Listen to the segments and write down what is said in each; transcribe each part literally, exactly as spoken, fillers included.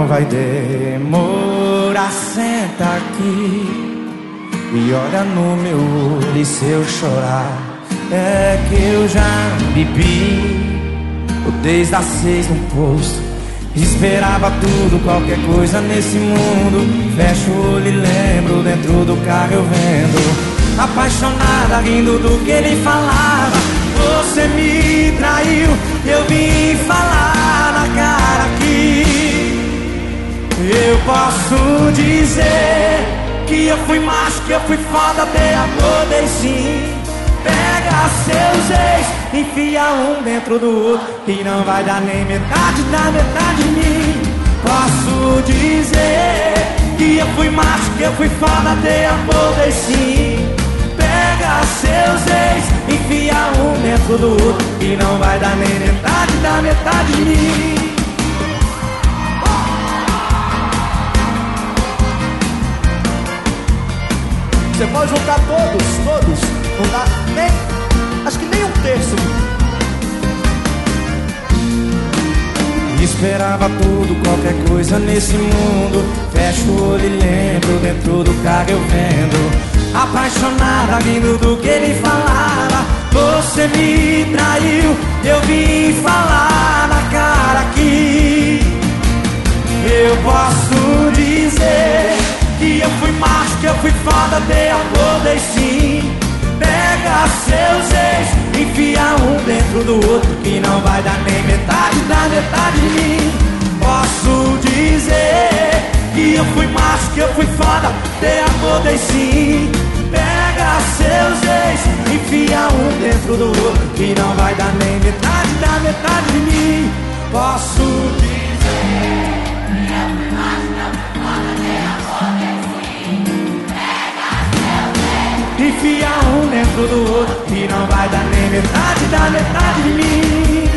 vai demorar. Senta aqui e olha no meu olho, e se eu chorar é que eu já bebi desde as seis no posto. Esperava tudo, qualquer coisa nesse mundo. Fecho o olho e lembro, dentro do carro eu vendo, apaixonada, rindo do que ele falava. Você me traiu, eu vim falar na cara aqui. Eu posso dizer que eu fui macho, que eu fui foda, dei amor, dei sim. Pega seus ex, enfia um dentro do outro, que não vai dar nem metade da metade de mim. Posso dizer que eu fui macho, que eu fui foda, dei amor, dei sim. Pega seus ex, enfia um dentro do outro, que não vai dar nem metade da metade de mim. Você pode juntar todos, todos, não dá nem, acho que nem um terço. Esperava tudo, qualquer coisa nesse mundo. Fecho o olho e lembro, dentro do carro eu vendo, apaixonada, rindo do que ele falava. Você me traiu, eu vim falar na cara aqui. Eu posso dizer que eu fui macho, que eu fui foda, dei amor, dei sim. Pega seus ex, enfia um dentro do outro, que não vai dar nem metade da metade de mim. Posso dizer que eu fui macho, que eu fui foda, dei amor, dei sim. Pega seus ex, enfia um dentro do outro, que não vai dar nem metade da metade de mim. Posso dizer que eu fui macho, que eu fui foda, dei amor, dei sim. Pega seus ex, enfia um dentro do outro, que não vai dar nem metade da metade de mim.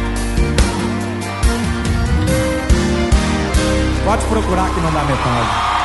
Pode procurar que não dá metade.